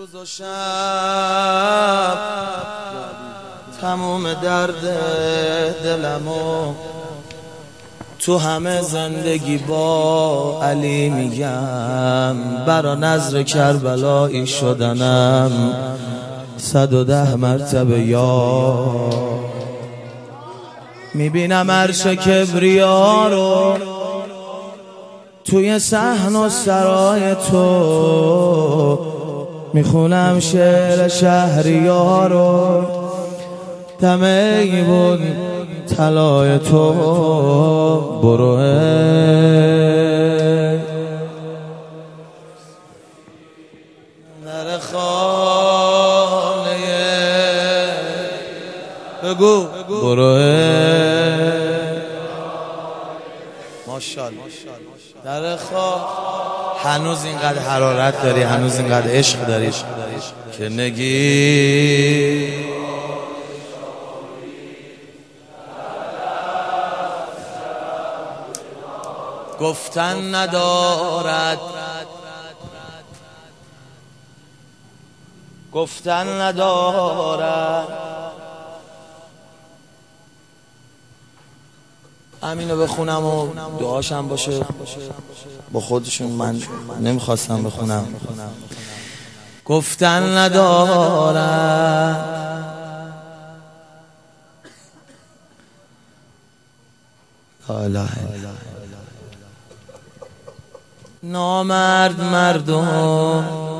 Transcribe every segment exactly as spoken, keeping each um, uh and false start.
روز و شب تموم درد دلمو تو همه زندگی با علی میگم، برا نظر کربلایی شدنم صد و ده مرتبه یا میبینم عرش کبریا رو توی صحن و سرای تو، میخونم شعر شهریار رو دم ایوون طلای تو. برو در خانه بگو برو ماشاءالله در خواه. هنوز اینقدر حرارت داری، هنوز اینقدر عشق داری که نگی گفتن ندارد، گفتن ندارد. همینو بخونم و دعاشم باشه با خودشون. من نمیخواستم بخونم. گفتن ندارد لا اله الا نامرد مردم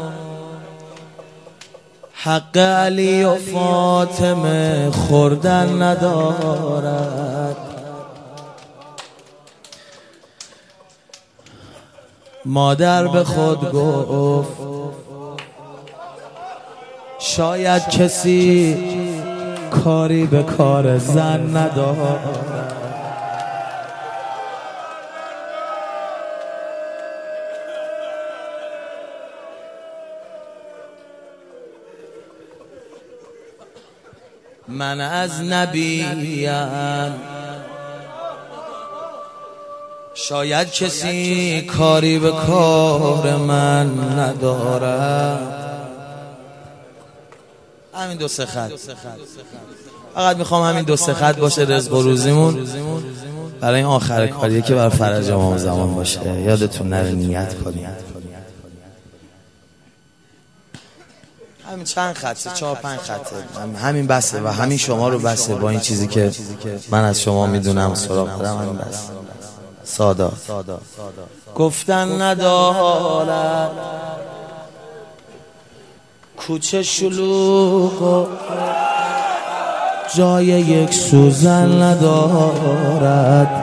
حق علی و فاطمه خوردن ندارد. مادر به خود گفت شاید کسی کاری به کار زن ندارد. من از نبیم شاید کسی کاری به کار من ندارد. همین دو سه خط، فقط میخوام همین دو سه خط باشه رزق و روزیمون برای این آخر کاریه که بر فرج امام زمان باشه. یادتون نره نیت کنید. همین چند خطه، چهار پنج خطه، همین بسه و همین شما رو بسه. با این چیزی که من از شما میدونم سراغ دارم همین بسه. سادا گفتن ندارد، کوچه شلوغ و جای یک سوزن ندارد.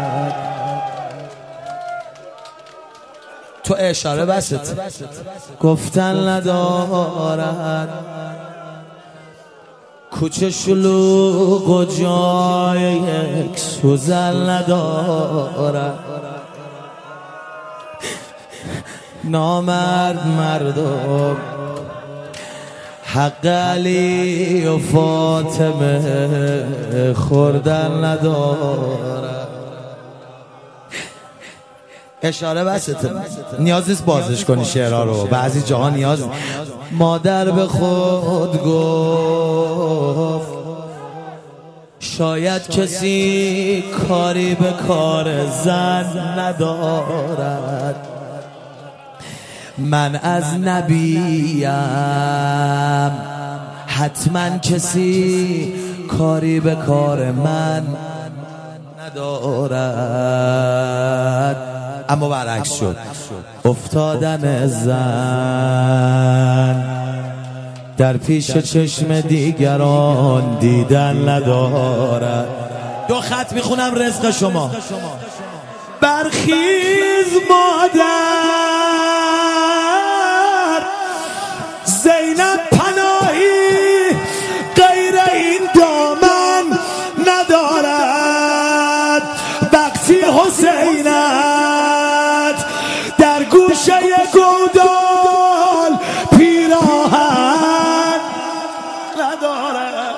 تو اشاره بست. گفتن ندارد، کوچه شلوغ و جای یک سوزن ندارد. نامرد مردم حق علی و فاطمه خوردن ندارد. اشاره بسته، نیاز نیست بازش کنی شعرها رو، بعضی جاها نیاز. مادر به خود گفت شاید کسی کاری به کار زن ندارد. من از نبیم حتما کسی کاری به کار من ندارد. اما برعکس شد، افتادن زن در پیش چشم دیگران دیدن ندارد. دو خط میخونم رزق شما. برخیز مادر زینب پناهی غیر این دامن ندارد. وقتی حسینت در گوشه گودال پیراهن ندارد.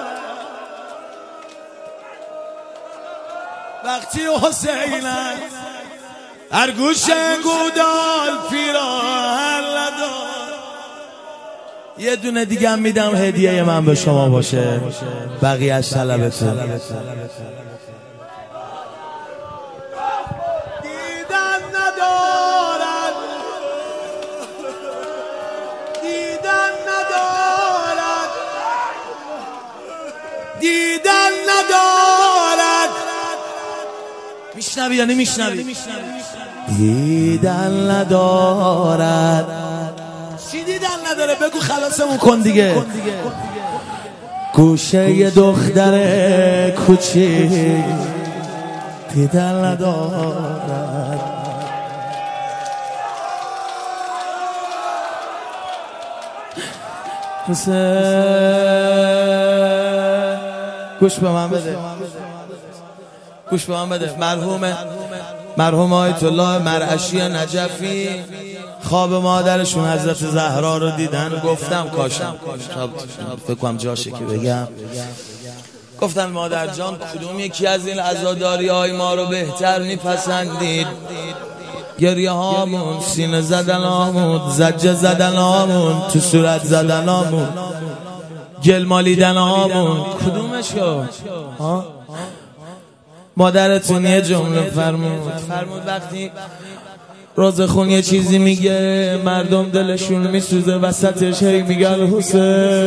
وقتی حسینت در گوشه گودال پیراهن ندارد. یه دونه دیگه هم میدم هدیه من به شما باشه، بقیه‌اش طلبتون. دیدن ندارد، دیدن ندارد، دیدن ندارد. میشنوی یا نمیشنوی؟ دیدن ندارد. چی دیدن نداره؟ بگو خلاصمون کن دیگه. گوشه یه دختر کوچیک دیدن ندارد. حسین گوش به من بده، گوش به من بده. مرحوم مرحوم آیت الله مرعشی نجفی خواب مادرشون حضرت زهرا رو دیدن. گفتم کاشم فکر کنم جاشه که بگم. گفتن مادر جان کدوم یکی از این عزاداری های ما رو بهتر میپسندید؟ گریه هامون، سینه زدن هامون، زجه زدن هامون، تو صورت زدن هامون، گل مالیدن هامون کدومشو؟ مادرتون یه جمله فرمود فرمود وقتی رازخون یه چیزی میگه مردم دلشون میسوزه، وسطش هی میگن حسین.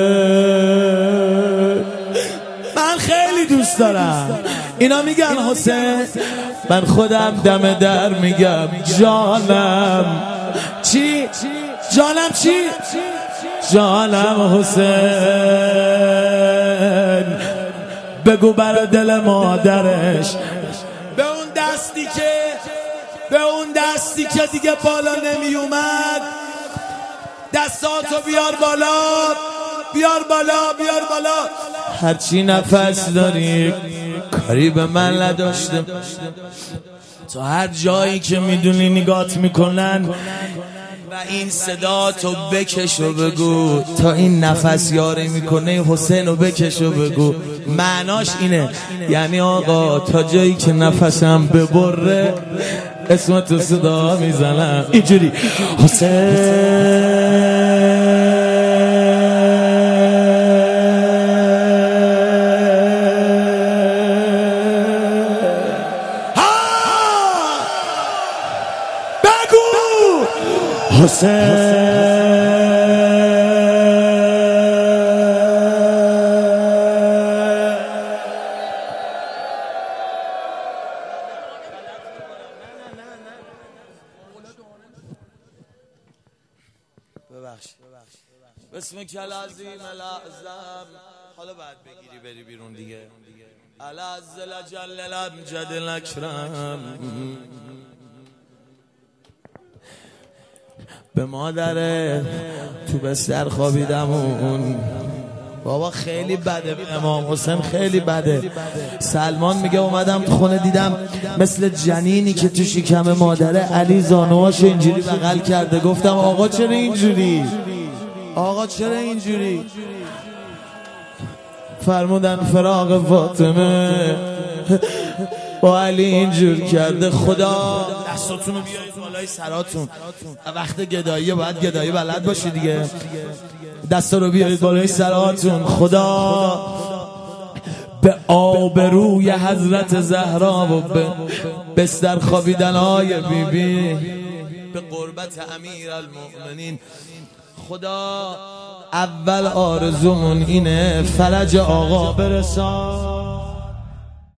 من خیلی دوست دارم اینا میگن حسین، من خودم دم در میگم جانم. چی؟ جانم چی؟ جانم حسین. بگو برا دل مادرش، به اون دستی که به اون دستی که دیگه بالا نمی اومد، دستاتو بیار بالا، بیار بالا، بیار بالا. هرچی نفس داری کاری به من نداشته، تو هر جایی که میدونی نگات میکنن و این صدا تو بکش و بگو تا این نفس یاری میکنه حسین رو بکش و بگو. معناش اینه، یعنی آقا تا جایی که نفسم ببره اسم تو صدا میزنم اینجوری حسین. حسین ببخش بسم کل عظیم الاعظم. حالا بعد بگیری بری بیرون دیگه. العز لجل الامجد الاکرم. به مادره تو بستر خوابیدم اون بابا خیلی بده، به امام حسین خیلی بده. سلمان میگه اومدم تو خونه دیدم مثل جنینی که تو شکم مادره علی زانوهاش اینجوری بغل کرده. گفتم آقا چرا اینجوری؟ آقا چرا اینجوری؟ فرمودن فراق فاطمه با علی اینجور کرده. خدا دستاتون رو بیایید بالای سراتون. وقت گداییه باید گدایی بلد باشی دیگه. دستا رو بیایید بالای سراتون. خدا به آبروی حضرت زهرا و به بستر خوابیدن های بی بی، به قربت امیر المؤمنین، خدا اول آرزومون اینه فرج آقا برسان.